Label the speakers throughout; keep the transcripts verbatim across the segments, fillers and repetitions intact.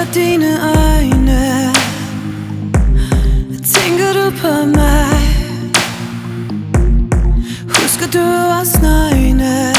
Speaker 1: lukker dine øjne, tænker du på mig? Husker du os nøgne,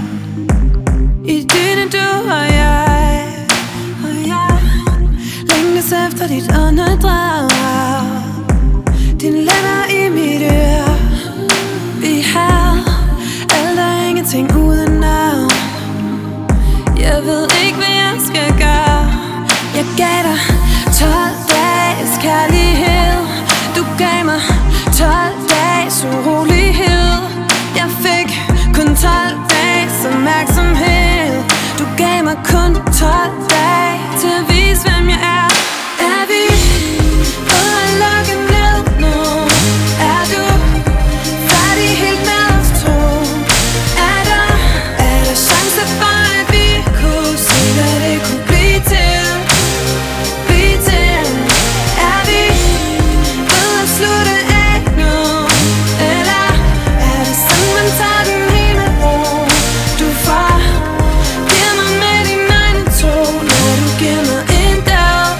Speaker 1: idyllen du og jeg, og jeg længes efter dit åndedrag, dine lænder i mit øre. Vi har alt og ingenting uden navn. Jeg ved ikke hvad jeg skal gøre. Jeg gav dig tolv dages kærlighed, du gav mig tolv dages urolighed. Jeg fik kun tolv dages opmærksomhed, du gav mig kun tolv dage til at vise hvem jeg er. Er vi på at lukke ned nu? Er du færdig helt med os to? Er der, er der chance for at vi kunne se hvad det kunne blive til? Blive til. Er vi ved at slutte af nu? Eller er det sådan man tager den hele ro? Du får giver mig med dine egne to, når du giver mig en dag.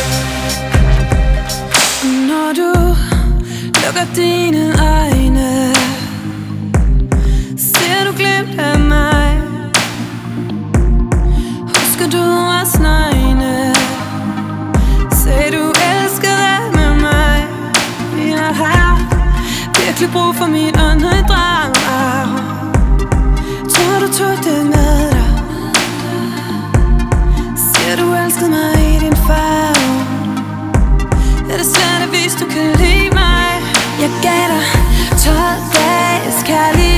Speaker 1: Når du lukker dine øjne, ser du glimt af mig? Husker du os nøgne, sagde du elskede med mig? Jeg har virkelig brug for mit åndedrag. Tror du tog det med dig? Siger du elskede mig i din favn? Er det svært at vise du kan lide mig? Jeg gav dig tolv dages kærlighed,